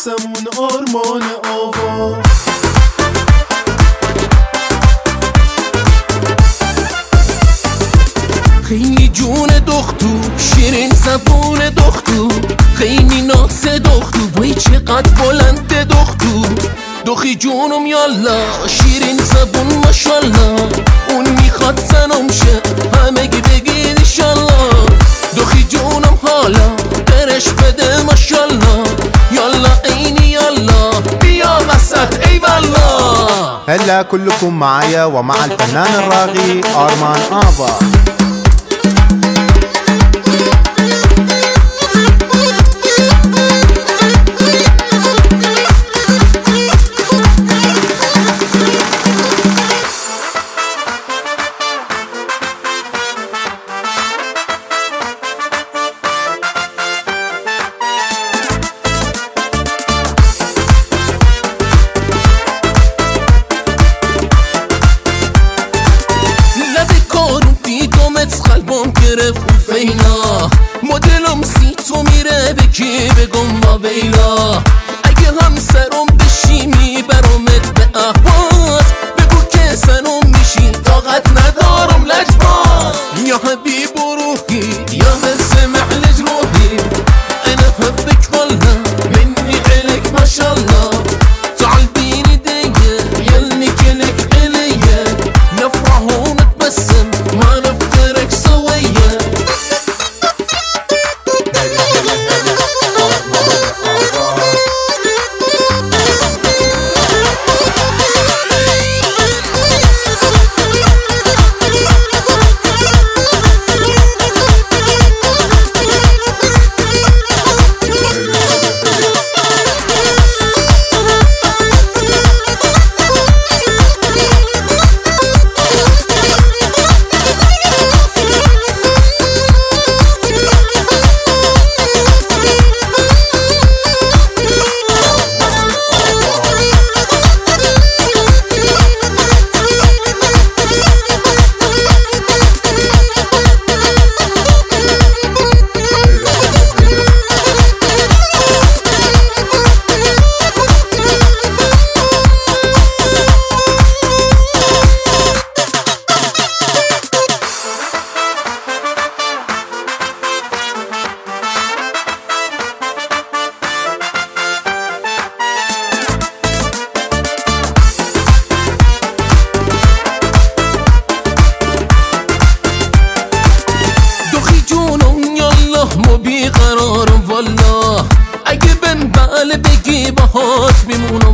واسمون آرمان آوا. خیلی جون دختو، شیرین زبون دختو، خیلی ناز دختو، وای چقدر بلند دختو. دخی جونم یالا، شیرین زبون ماشالله، اون میخواد زنم شه، همگی بگید ایشالله. دخی جونم حالا برش بده ماشالله، یالا عینی یالا بیا وسط ای والله. هلا كلكم معايا ومع الفنان الراغي آرمان آبا. قلبم گرفت و فیلا، مدلم سی تو میره به کی بگم با ویلا. اگه همسرم بشی میبرمت به احواز، بگو که سنم میشی طاقت ندارم لجباز. یا حبیب روحی یا سمع لج روحي، انا بحبك والله مني الك ما شاء الله. تعال بيني ديه يلني كلك عليا، نفرح ونتبسم ما نفترق سويا. مو بیقرارم والله، اگه بن بله بگی باهات میمونم